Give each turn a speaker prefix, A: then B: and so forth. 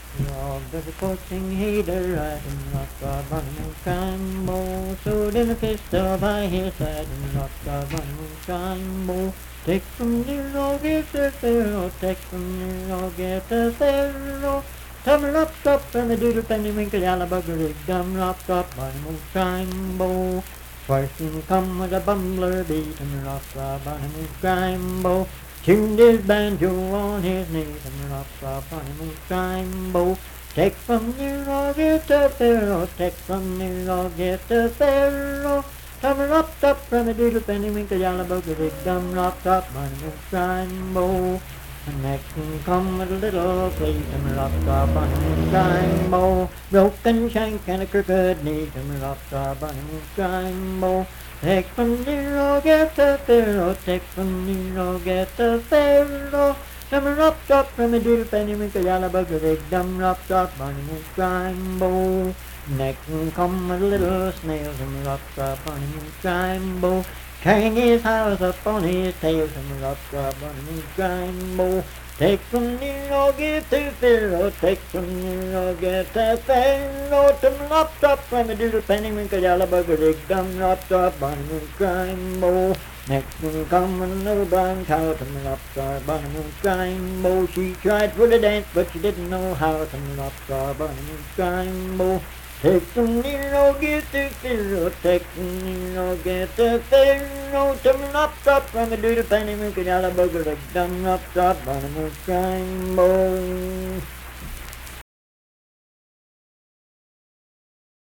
A: Log the scorching heater, riding up the burning moonshine bowl. Sword in a pistol by his side, and up the burning moonshine bowl. Take from zero, get to zero, take from zero, get to zero. Tumble up, stop, and a doodle penny winkle, yalla bugger, gum, rock, stop, burning moonshine bowl. First in come with a bumbler beat, and rock the burning moonshine bowl. Tuned his banjo on his knees and rocks up on a moonshine bowl. Take from Nero, get to Pharaoh, take from Nero, get to Pharaoh. Tumble up, top, from a doodle penny winkle, yalla bugger, big gum, rock top on a moonshine bowl. And next can come with a little plate and rock top on a moonshine bowl. Broken shank and a crooked knee and rock top on a moonshine bowl. Take from Nero, get to Pharaoh, take from Nero, get to Pharaoh. Summer up top from a doodle penny winkle, yalla bugger, big dumb rock top, bunny moonshine bowl. Next can come a little snail, some rock top, bunny moonshine bowl. Carrying his house up on his tail, some rock top, bunny moonshine bowl. Take from Nero, get to Pharaoh, take from Nero, get to Pharaoh. Some rock top from a doodle penny winkle, yalla bugger, big dumb rock top, bunny moonshine bowl. Next will come another brown cow, tumble up star bunny moonshine bowl. She tried for the dance, but she didn't know how. Tumble up star bunny moonshine bowl. Take some Nero, get to Pharaoh, take some Nero, get to Pharaoh. Tumble up top from a doodle penny winkle, yalla bugger, like dumb up top bunny moonshine bowl.